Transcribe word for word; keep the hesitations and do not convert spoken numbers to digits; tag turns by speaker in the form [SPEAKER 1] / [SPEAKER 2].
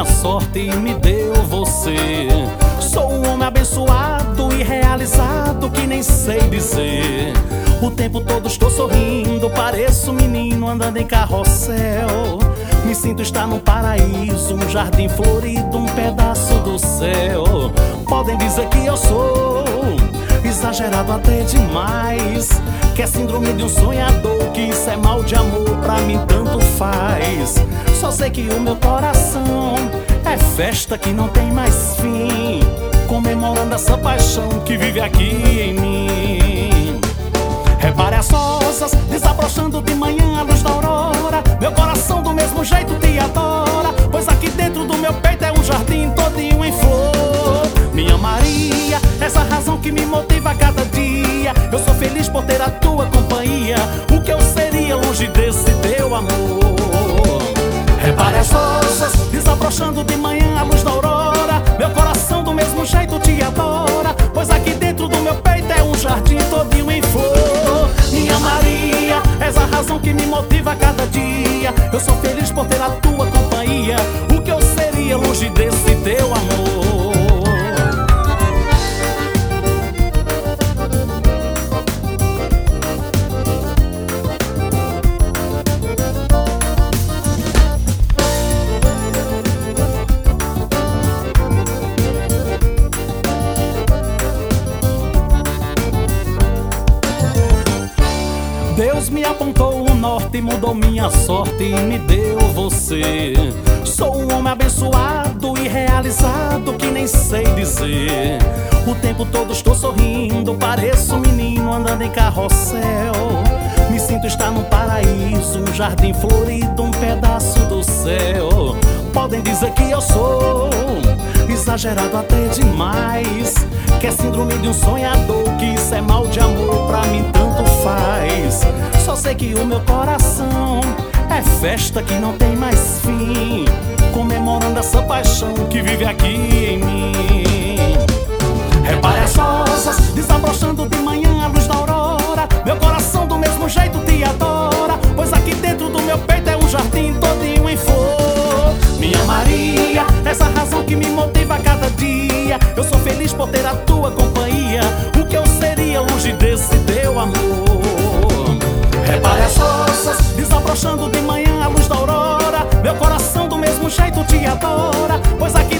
[SPEAKER 1] sorte e me deu você. Sou um homem abençoado e realizado que nem sei dizer. O tempo todo estou sorrindo, pareço um menino andando em carrossel. Me sinto estar num paraíso, um jardim florido, um pedaço do céu. Podem dizer que eu sou exagerado até demais, que é síndrome de um sonhador, que isso é mal de amor, pra mim tanto faz. Só sei que o meu coração é festa que não tem mais fim, comemorando essa paixão que vive aqui em mim. Repare as rosas desabrochando de manhã à luz da aurora. Meu coração do mesmo jeito te adora, pois aqui dentro do meu peito é um jardim todinho em flor. Minha Maria, essa razão que me motiva a cada dia. Eu sou feliz por ter a tua companhia. O que eu seria longe desse teu amor? Repare as rosas desabrochando de manhã à luz da aurora. Meu coração do mesmo jeito te adora, pois aqui dentro do meu peito é um jardim todinho em flor. Minha Maria, és a razão que me motiva a cada dia. Eu sou feliz por ter a tua companhia. O que eu seria longe desse teu amor? Deus me apontou o norte, mudou minha sorte e me deu você. Sou um homem abençoado e realizado que nem sei dizer. O tempo todo estou sorrindo, pareço um menino andando em carrossel. Me sinto estar num paraíso, um jardim florido, um pedaço do céu. Podem dizer que eu sou exagerado até demais, que é síndrome de um sonhador, que isso é mal de amor, pra mim tanto faz. Só sei que o meu coração é festa que não tem mais fim, comemorando essa paixão que vive aqui em mim. Repare as rosas desabrochando de manhã à luz da aurora. Meu coração do mesmo jeito te adora, pois aqui dentro do meu peito é um jardim todinho em flor. Minha Maria, essa razão que me motiva a cada dia. Eu sou feliz por ter a tua companhia. O que eu seria longe desse teu amor? Repare as rosas desabrochando de manhã à luz da aurora. Meu coração do mesmo jeito te adora, pois aqui